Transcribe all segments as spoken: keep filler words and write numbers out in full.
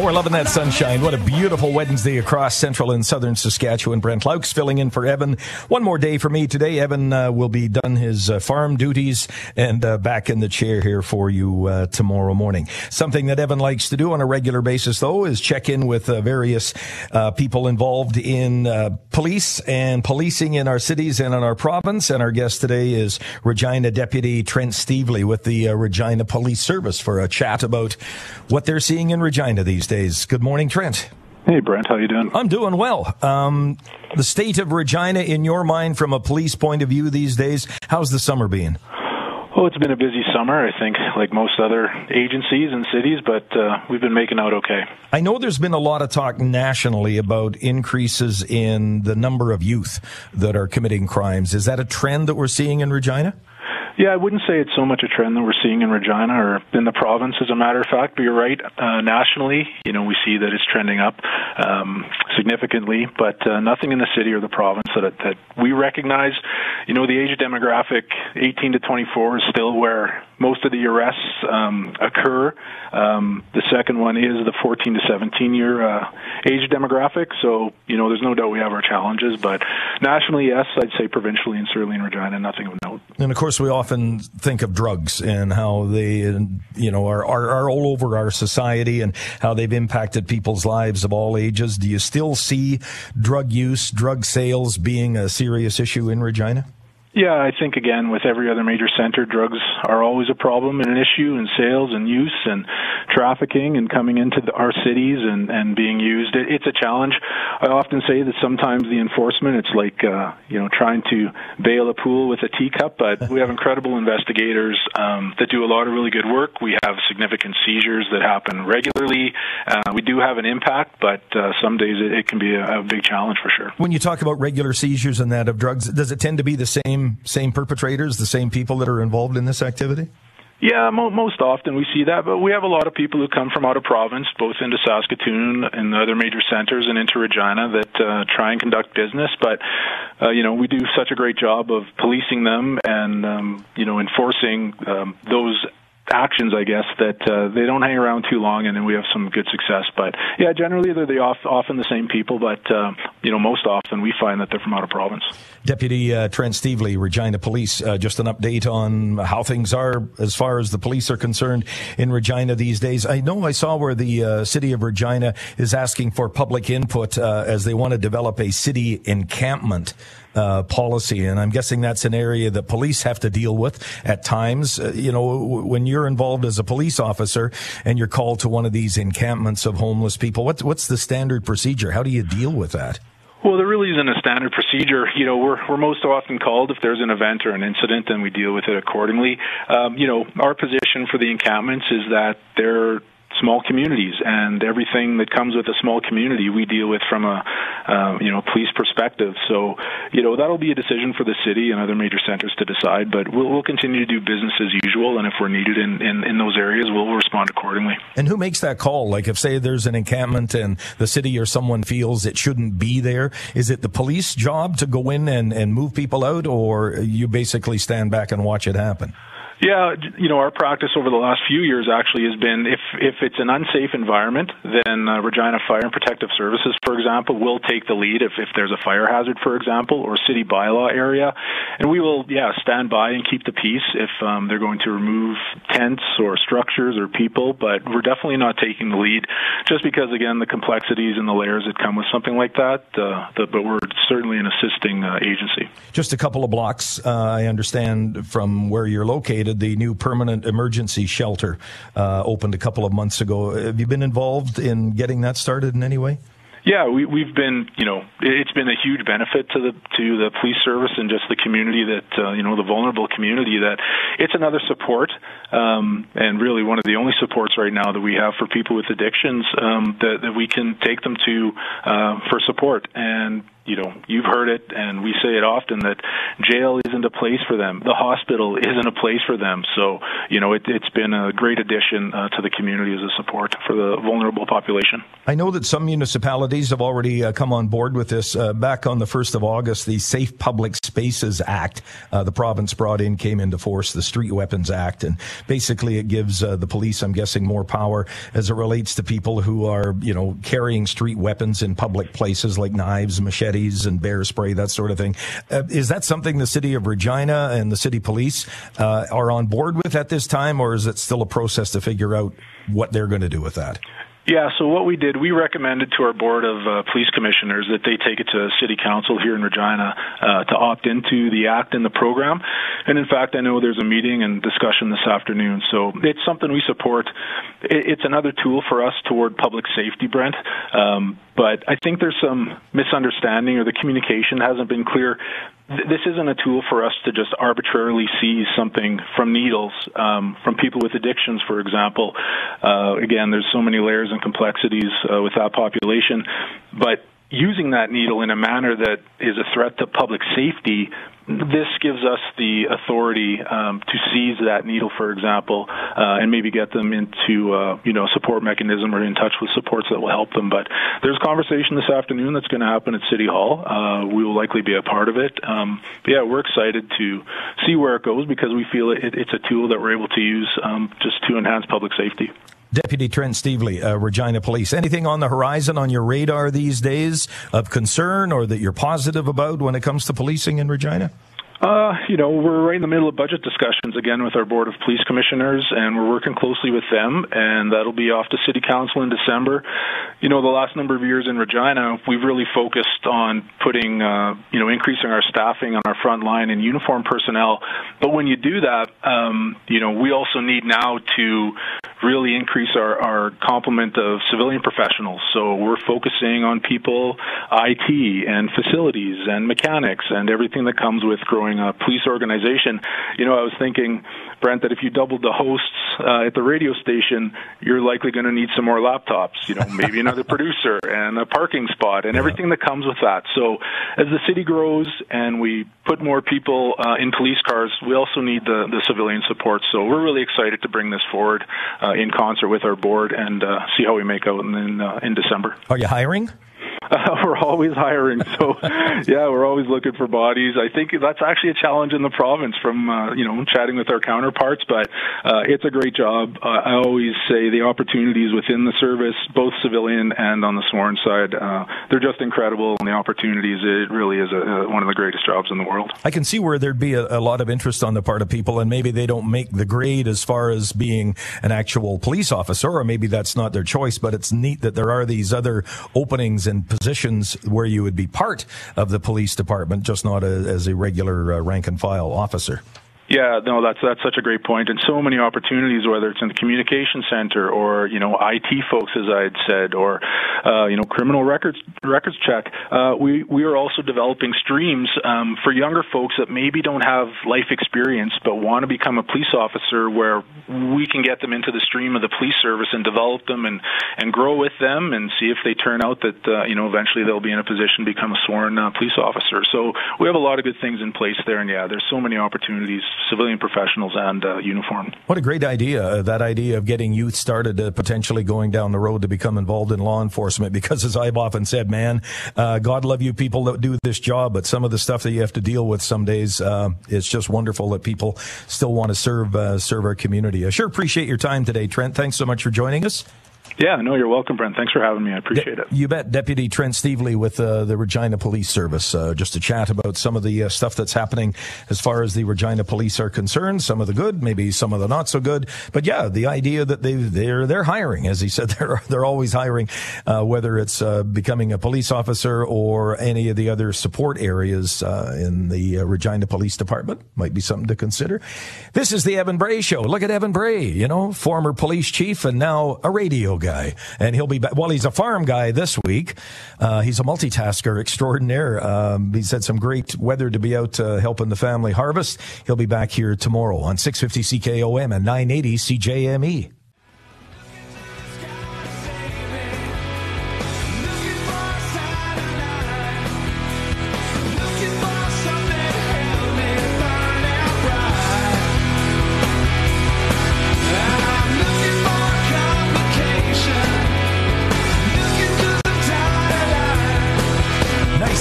we're loving that sunshine. What a beautiful Wednesday across central and southern Saskatchewan. Brent Laux filling in for Evan. One more day for me today. Evan uh, will be done his uh, farm duties and uh, back in the chair here for you uh, tomorrow morning. Something that Evan likes to do on a regular basis, though, is check in with uh, various uh, people involved in uh, police and policing in our cities and in our province. And our guest today is Regina Deputy Trent Stevely with the uh, Regina Police Service for a chat about what they're seeing in Regina these days. Good morning, Trent. Hey, Brent. How you doing? I'm doing well. Um, the state of Regina, in your mind, from a police point of view these days, how's the summer been? Oh, it's been a busy summer, I think, like most other agencies and cities, but uh, we've been making out okay. I know there's been a lot of talk nationally about increases in the number of youth that are committing crimes. Is that a trend that we're seeing in Regina? Yeah, I wouldn't say it's so much a trend that we're seeing in Regina or in the province, as a matter of fact, but you're right. Uh, nationally, you know, we see that it's trending up um, significantly, but uh, nothing in the city or the province that, that we recognize. You know, the age demographic, eighteen to twenty-four, is still where most of the arrests um, occur. Um, the second one is the fourteen to seventeen year uh, age demographic, so, you know, there's no doubt we have our challenges, but nationally, yes, I'd say provincially and certainly in Regina, nothing of note. And, of course, we often often think of drugs and how they, you know, are, are, are all over our society and how they've impacted people's lives of all ages. Do you still see drug use, drug sales being a serious issue in Regina? Yeah, I think, again, with every other major center, drugs are always a problem and an issue, and sales and use and trafficking and coming into the, our cities and, and being used. It, it's a challenge. I often say that sometimes the enforcement, it's like, uh, you know, trying to bail a pool with a teacup, but we have incredible investigators um, that do a lot of really good work. We have significant seizures that happen regularly. Uh, we do have an impact, but uh, some days it, it can be a, a big challenge for sure. When you talk about regular seizures and that of drugs, does it tend to be the same Same perpetrators, the same people that are involved in this activity? Yeah, mo- most often we see that, but we have a lot of people who come from out of province, both into Saskatoon and the other major centers and into Regina that uh, try and conduct business. But, uh, you know, we do such a great job of policing them and, um, you know, enforcing um, those actions, I guess, that uh, they don't hang around too long, and then we have some good success. But yeah, generally they're the off, often the same people, but uh, you know, most often we find that they're from out of province. Deputy uh, Trent Stevely, Regina Police, uh, just an update on how things are as far as the police are concerned in Regina these days. I know I saw where the uh, city of Regina is asking for public input uh, as they want to develop a city encampment Uh, policy, and I'm guessing that's an area that police have to deal with at times. Uh, you know, w- when you're involved as a police officer and you're called to one of these encampments of homeless people, what's what's the standard procedure? How do you deal with that? Well, there really isn't a standard procedure. You know, we're we're most often called if there's an event or an incident, and we deal with it accordingly. Um, you know, our position for the encampments is that they're small communities, and everything that comes with a small community we deal with from a uh, you know police perspective. So you know that'll be a decision for the city and other major centers to decide, but we'll, we'll continue to do business as usual, and if we're needed in, in, in those areas, we'll respond accordingly. And who makes that call? Like if, say, there's an encampment and the city or someone feels it shouldn't be there, is it the police job to go in and, and move people out, or you basically stand back and watch it happen? Yeah, you know, our practice over the last few years actually has been if, if it's an unsafe environment, then uh, Regina Fire and Protective Services, for example, will take the lead if, if there's a fire hazard, for example, or city bylaw area. And we will, yeah, stand by and keep the peace if um, they're going to remove tents or structures or people, but we're definitely not taking the lead just because, again, the complexities and the layers that come with something like that, uh, the, but we're certainly an assisting uh, agency. Just a couple of blocks, uh, I understand, from where you're located. The new permanent emergency shelter uh, opened a couple of months ago. Have you been involved in getting that started in any way? Yeah, we, we've been, you know, it's been a huge benefit to the to the police service and just the community that, uh, you know, the vulnerable community, that it's another support um, and really one of the only supports right now that we have for people with addictions um, that, that we can take them to uh, for support. And you know, you've heard it, and we say it often, that jail isn't a place for them. The hospital isn't a place for them. So, you know, it, it's been a great addition uh, to the community as a support for the vulnerable population. I know that some municipalities have already uh, come on board with this. Uh, back on the first of August, the Safe Public Spaces Act, uh, the province brought in, came into force, the Street Weapons Act, and basically it gives uh, the police, I'm guessing, more power as it relates to people who are, you know, carrying street weapons in public places like knives, machetes, and bear spray, that sort of thing. Uh, is that something the city of Regina and the city police uh, are on board with at this time, or is it still a process to figure out what they're going to do with that? Yeah, so what we did, we recommended to our board of uh, police commissioners that they take it to city council here in Regina uh, to opt into the act and the program. And in fact, I know there's a meeting and discussion this afternoon, so it's something we support. It's another tool for us toward public safety, Brent. Um, but I think there's some misunderstanding, or the communication hasn't been clear. This isn't a tool for us to just arbitrarily seize something from needles, um, from people with addictions, for example. Uh, again, there's so many layers and complexities uh, with that population. But using that needle in a manner that is a threat to public safety, this gives us the authority um, to seize that needle, for example, uh, and maybe get them into uh, you know, a support mechanism or in touch with supports that will help them. But there's conversation this afternoon that's going to happen at City Hall. Uh, we will likely be a part of it. Um, but yeah, we're excited to see where it goes, because we feel it, it's a tool that we're able to use um, just to enhance public safety. Deputy Trent Stevely, uh, Regina Police. Anything on the horizon, on your radar these days of concern, or that you're positive about when it comes to policing in Regina? Uh, you know, we're right in the middle of budget discussions again with our Board of Police Commissioners, and we're working closely with them, and that'll be off to City Council in December. You know, the last number of years in Regina, we've really focused on putting, uh, you know, increasing our staffing on our front line and uniform personnel. But when you do that, um, you know, we also need now to really increase our, our complement of civilian professionals. So we're focusing on people, I T and facilities and mechanics and everything that comes with growing a police organization. You know, I was thinking, Brent, that if you doubled the hosts uh, at the radio station, you're likely going to need some more laptops, you know, maybe another producer and a parking spot and everything that comes with that. So as the city grows and we put more people uh, in police cars, we also need the, the civilian support. So we're really excited to bring this forward uh, in concert with our board and uh, see how we make out in, in, uh, in December. Are you hiring? Uh, we're always hiring, so yeah, we're always looking for bodies. I think that's actually a challenge in the province from, uh, you know, chatting with our counterparts, but uh, it's a great job. Uh, I always say the opportunities within the service, both civilian and on the sworn side, uh, they're just incredible, and the opportunities, it really is a, a, one of the greatest jobs in the world. I can see where there'd be a, a lot of interest on the part of people, and maybe they don't make the grade as far as being an actual police officer, or maybe that's not their choice, but it's neat that there are these other openings and positions where you would be part of the police department, just not a, as a regular uh, rank and file officer. Yeah, no, that's that's such a great point, and so many opportunities, whether it's in the communication center or, you know, I T folks, as I had said, or uh, you know, criminal records records check. Uh, we we are also developing streams um, for younger folks that maybe don't have life experience but want to become a police officer, where we can get them into the stream of the police service and develop them and and grow with them and see if they turn out that uh, you know, eventually they'll be in a position to become a sworn uh, police officer. So we have a lot of good things in place there, and yeah, there's so many opportunities. Civilian professionals and uh, uniform. What a great idea, uh, that idea of getting youth started, uh, potentially going down the road to become involved in law enforcement, because as I've often said, man, uh, God love you people that do this job, but some of the stuff that you have to deal with some days, uh, it's just wonderful that people still want to serve, uh, serve our community. I sure appreciate your time today, Trent. Thanks so much for joining us. Yeah, no, you're welcome, Brent. Thanks for having me. I appreciate De- it. You bet. Deputy Trent Stevely with uh, the Regina Police Service, uh, just to chat about some of the uh, stuff that's happening as far as the Regina Police are concerned. Some of the good, maybe some of the not so good. But yeah, the idea that they they're they're hiring, as he said, they're they're always hiring, uh, whether it's uh, becoming a police officer or any of the other support areas uh, in the uh, Regina Police Department, might be something to consider. This is the Evan Bray Show. Look at Evan Bray, you know, former police chief and now a radio guy. And he'll be back. Well, he's a farm guy this week. Uh, he's a multitasker extraordinaire. Um, he's had some great weather to be out uh, helping the family harvest. He'll be back here tomorrow on six fifty C K O M and nine eighty C J M E.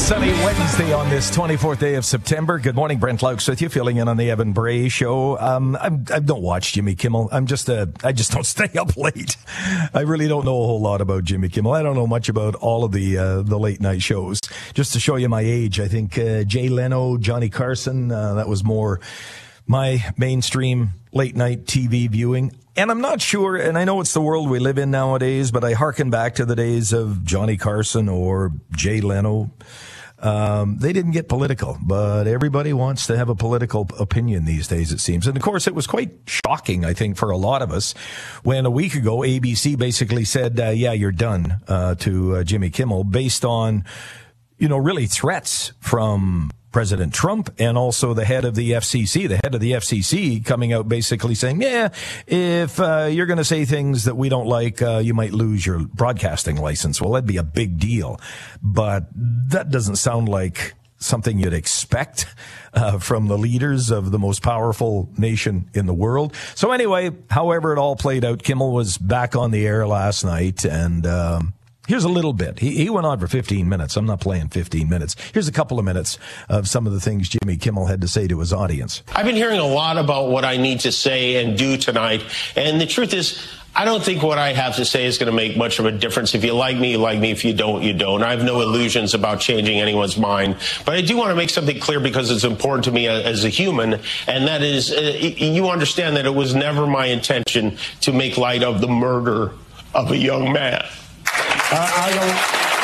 sunny Wednesday on this twenty-fourth day of September. Good morning, Brent Laux with you, filling in on the Evan Bray Show. Um, I'm, I don't watch Jimmy Kimmel. I'm just a, I just don't stay up late. I really don't know a whole lot about Jimmy Kimmel. I don't know much about all of the uh, the late night shows. Just to show you my age, I think uh, Jay Leno, Johnny Carson, uh, that was more my mainstream late night T V viewing. And I'm not sure, and I know it's the world we live in nowadays, but I hearken back to the days of Johnny Carson or Jay Leno. Um, they didn't get political, but everybody wants to have a political opinion these days, it seems. And of course, it was quite shocking, I think, for a lot of us when a week ago A B C basically said, uh, yeah, you're done, uh, to uh, Jimmy Kimmel based on, you know, really threats from President Trump and also the head of the F C C, the head of the F C C coming out basically saying, yeah, if uh, you're going to say things that we don't like, uh, you might lose your broadcasting license. Well, that'd be a big deal. But that doesn't sound like something you'd expect uh, from the leaders of the most powerful nation in the world. So anyway, however it all played out, Kimmel was back on the air last night, and um here's a little bit. He, he went on for fifteen minutes. I'm not playing fifteen minutes. Here's a couple of minutes of some of the things Jimmy Kimmel had to say to his audience. I've been hearing a lot about what I need to say and do tonight. And the truth is, I don't think what I have to say is going to make much of a difference. If you like me, you like me. If you don't, you don't. I have no illusions about changing anyone's mind. But I do want to make something clear because it's important to me as a human. And that is, uh, you understand that it was never my intention to make light of the murder of a young man. Uh, I don't.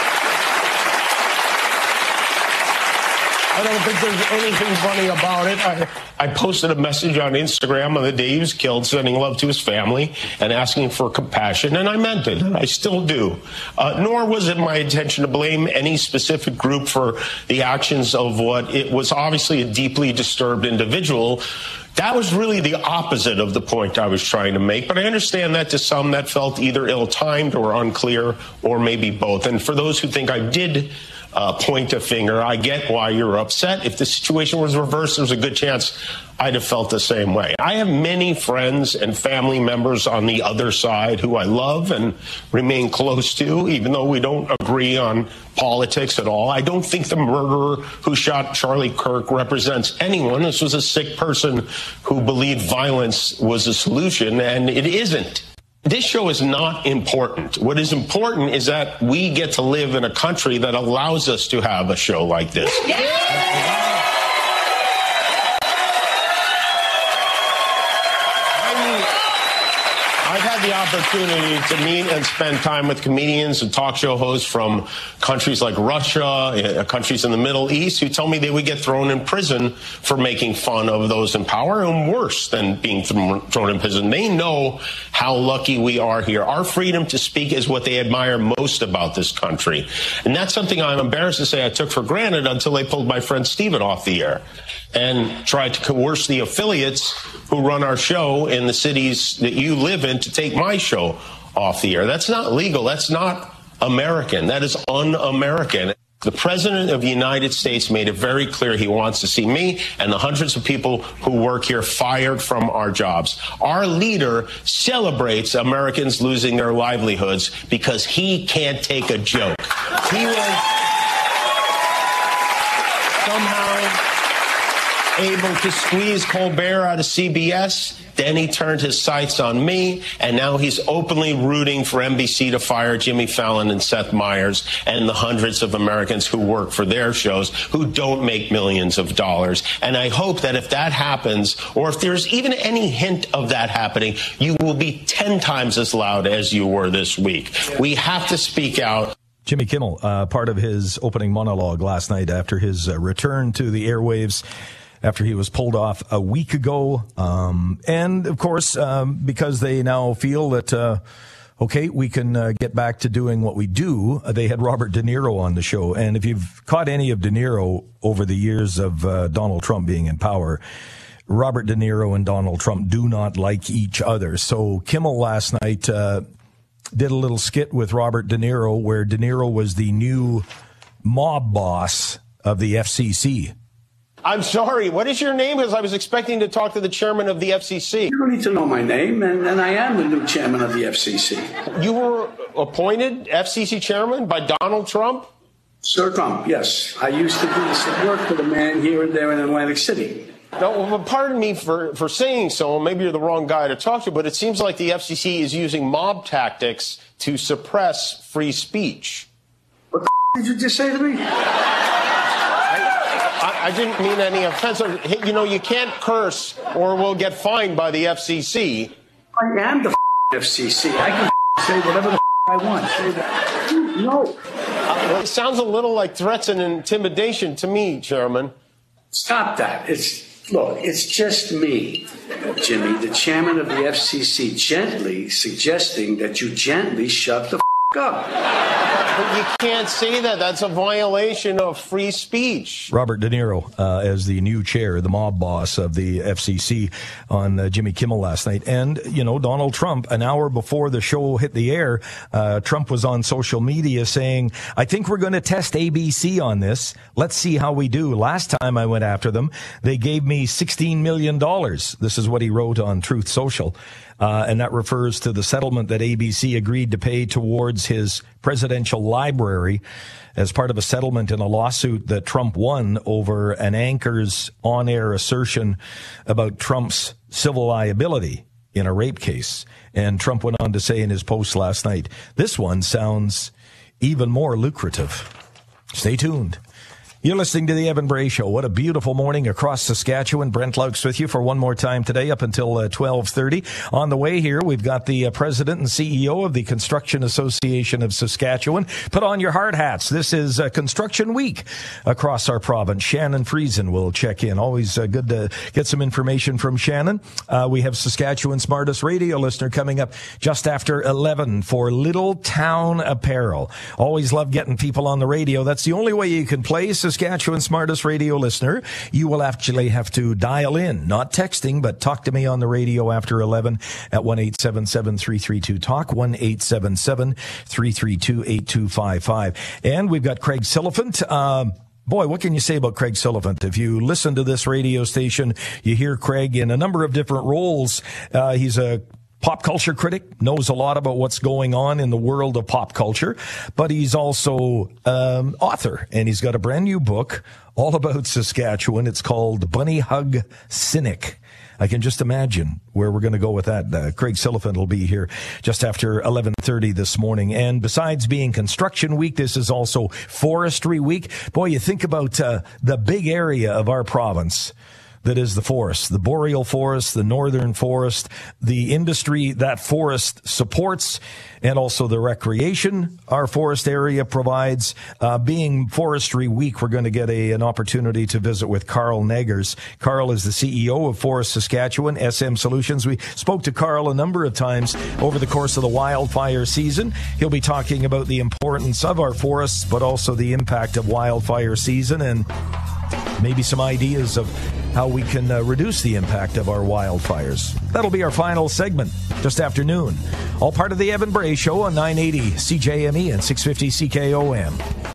I don't think there's anything funny about it. I, I posted a message on Instagram on the day he was killed, sending love to his family and asking for compassion, and I meant it. I still do. Uh, nor was it my intention to blame any specific group for the actions of what it was obviously a deeply disturbed individual. That was really the opposite of the point I was trying to make. But I understand that to some that felt either ill-timed or unclear or maybe both. And for those who think I did uh, point a finger, I get why you're upset. If the situation was reversed, there's a good chance I'd have felt the same way. I have many friends and family members on the other side who I love and remain close to, even though we don't agree on politics at all. I don't think the murderer who shot Charlie Kirk represents anyone. This was a sick person who believed violence was a solution, and it isn't. This show is not important. What is important is that we get to live in a country that allows us to have a show like this. Yeah! I've had the opportunity to meet and spend time with comedians and talk show hosts from countries like Russia, countries in the Middle East, who tell me they would get thrown in prison for making fun of those in power, and worse than being thrown in prison. They know how lucky we are here. Our freedom to speak is what they admire most about this country. And that's something I'm embarrassed to say I took for granted until they pulled my friend Steven off the air and tried to coerce the affiliates who run our show in the cities that you live in to take my show off the air. That's not legal. That's not American. That is un-American. The President of the United States made it very clear he wants to see me and the hundreds of people who work here fired from our jobs. Our leader celebrates Americans losing their livelihoods because he can't take a joke. He was somehow able to squeeze Colbert out of C B S. Then he turned his sights on me, and now he's openly rooting for N B C to fire Jimmy Fallon and Seth Meyers and the hundreds of Americans who work for their shows who don't make millions of dollars. And I hope that if that happens, or if there's even any hint of that happening, you will be ten times as loud as you were this week. We have to speak out. Jimmy Kimmel, uh, part of his opening monologue last night after his uh, return to the airwaves, after he was pulled off a week ago. Um, and, of course, um, because they now feel that, uh, okay, we can uh, get back to doing what we do, uh, they had Robert De Niro on the show. And if you've caught any of De Niro over the years of uh, Donald Trump being in power, Robert De Niro and Donald Trump do not like each other. So Kimmel last night uh, did a little skit with Robert De Niro where De Niro was the new mob boss of the F C C. I'm sorry, what is your name? Because I was expecting to talk to the chairman of the F C C. You don't need to know my name, and, and I am the new chairman of the F C C. You were appointed F C C chairman by Donald Trump? Sir Trump, yes. I used to do some work for the man here and there in Atlantic City. No, well, pardon me for, for saying so. Maybe you're the wrong guy to talk to, but it seems like the F C C is using mob tactics to suppress free speech. What the f- did you just say to me? I, I didn't mean any offense. You know, you can't curse or we'll get fined by the F C C. I am the f- F C C. I can f- say whatever the f- I want. Say that. No. Uh, well, it sounds a little like threats and intimidation to me, Chairman. Stop that. It's Look, it's just me, Jimmy, the chairman of the F C C, gently suggesting that you gently shut the f*** up. But you can't say that. That's a violation of free speech. Robert De Niro, uh, as the new chair, the mob boss of the F C C on uh, Jimmy Kimmel last night. And, you know, Donald Trump, an hour before the show hit the air, uh, Trump was on social media saying, I think we're going to test A B C on this. Let's see how we do. Last time I went after them, they gave me sixteen million dollars. This is what he wrote on Truth Social. Uh, and that refers to the settlement that A B C agreed to pay towards his presidential library as part of a settlement in a lawsuit that Trump won over an anchor's on-air assertion about Trump's civil liability in a rape case. And Trump went on to say in his post last night, this one sounds even more lucrative. Stay tuned. You're listening to the Evan Bray Show. What a beautiful morning across Saskatchewan. Brent Laux with you for one more time today up until uh, twelve thirty. On the way here, we've got the uh, president and C E O of the Construction Association of Saskatchewan. Put on your hard hats. This is uh, Construction Week across our province. Shannon Friesen will check in. Always uh, good to get some information from Shannon. Uh, we have Saskatchewan's smartest radio listener coming up just after eleven for Little Town Apparel. Always love getting people on the radio. That's the only way you can play Saskatchewan's smartest radio listener. You will actually have to dial in, not texting, but talk to me on the radio after eleven at one eight seven seven, three three two, talk, one eight seven seven, three three two, eight two five five. And we've got Craig Silliphant. Um, Boy, what can you say about Craig Silliphant? If you listen to this radio station, you hear Craig in a number of different roles. Uh, he's a pop culture critic, knows a lot about what's going on in the world of pop culture, but he's also um author, and he's got a brand new book all about Saskatchewan. It's called Bunny Hug Cynic. I can just imagine where we're going to go with that. Uh, Craig Silliphant will be here just after eleven thirty this morning. And besides being Construction Week, this is also Forestry Week. Boy, you think about uh, the big area of our province that is the forest, the boreal forest, the northern forest, the industry that forest supports, and also the recreation our forest area provides. Uh, being Forestry Week, we're going to get a, an opportunity to visit with Carl Neggers. Carl is the C E O of Forest Saskatchewan, S M Solutions. We spoke to Carl a number of times over the course of the wildfire season. He'll be talking about the importance of our forests, but also the impact of wildfire season and maybe some ideas of how we can uh, reduce the impact of our wildfires. That'll be our final segment just after noon. All part of the Evan Bray Show on nine eighty C J M E and six fifty C K O M.